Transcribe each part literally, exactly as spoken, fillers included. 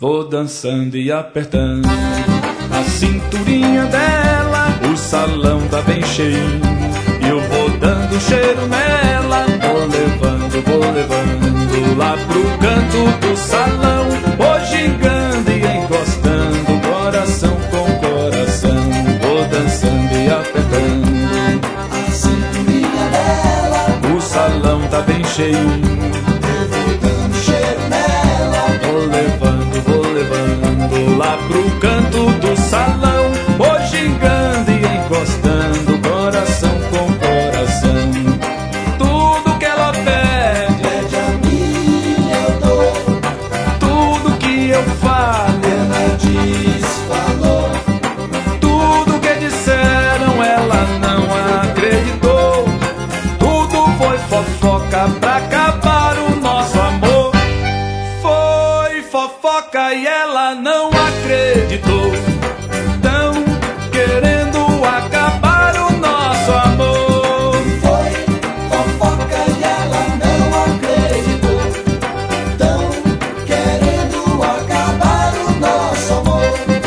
Vou dançando e apertando a cinturinha dela, o salão tá bem cheio, e eu vou dando cheiro nela. Vou levando, vou levando lá pro canto do salão, vou gingando e encostando, coração com coração. Vou dançando e apertando a cinturinha dela, o salão tá bem cheio, eu vou dando cheiro nela. vou levando, vou levando lá pro canto do salão, vou gingando e encostando, coração com coração. Tudo que ela pede, Pede a mim, eu dou. tudo que eu falo, Ela diz, falou. tudo que disseram ela não acreditou. Tudo foi fofoca pra acabar o nosso amor. Foi fofoca e ela não acreditou. Tão querendo acabar o nosso amor. Foi fofoca e ela não acreditou. Tão querendo acabar o nosso amor.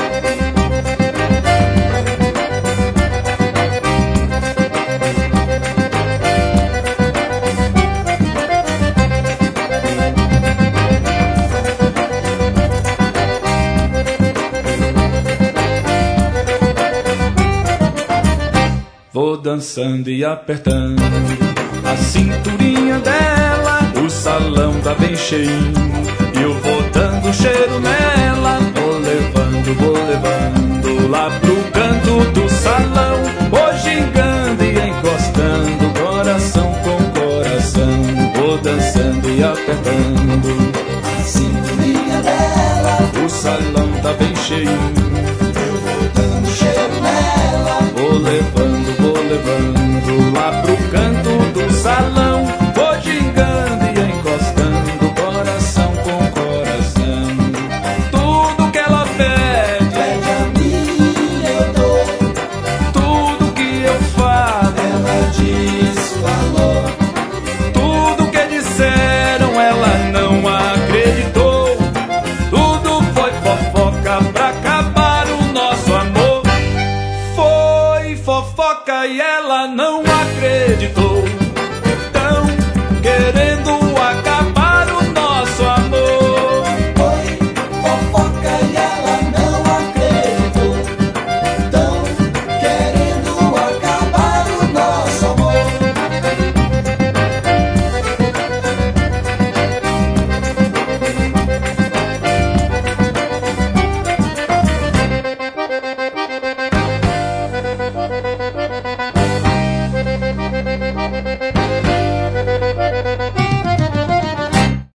Vou dançando e apertando a cinturinha dela, o salão tá bem cheio, e eu vou dando cheiro nela. Vou levando, vou levando lá pro canto do salão, vou gingando e encostando, coração com coração. Vou dançando e apertando A cinturinha dela, o salão tá bem cheio, eu vou dando cheiro nela. vou levando, vou levando lá pro canto do salão.